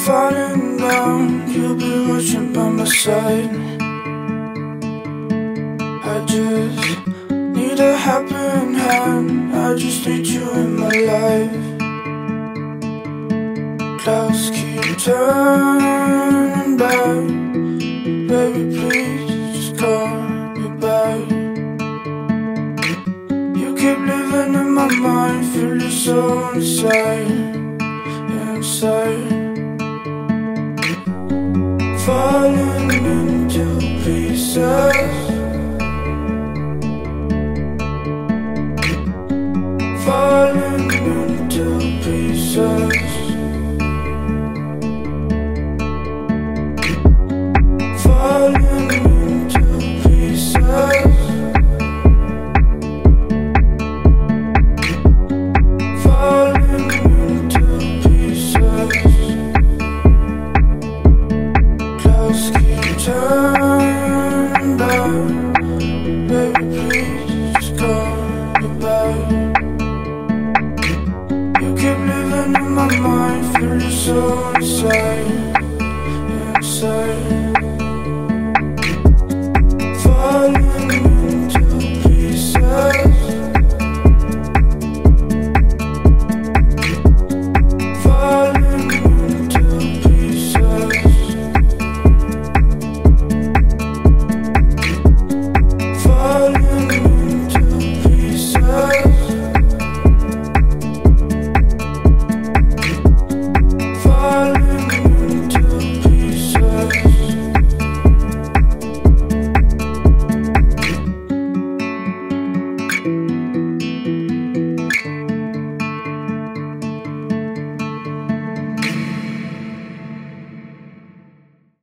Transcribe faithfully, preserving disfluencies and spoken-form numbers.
falling down, you'll be watching by my side. I just need a helping hand, I just need you in my life. Clouds keep turning back, baby please just call me back. You keep living in my mind, feeling so inside, inside. Falling into pieces, falling into pieces.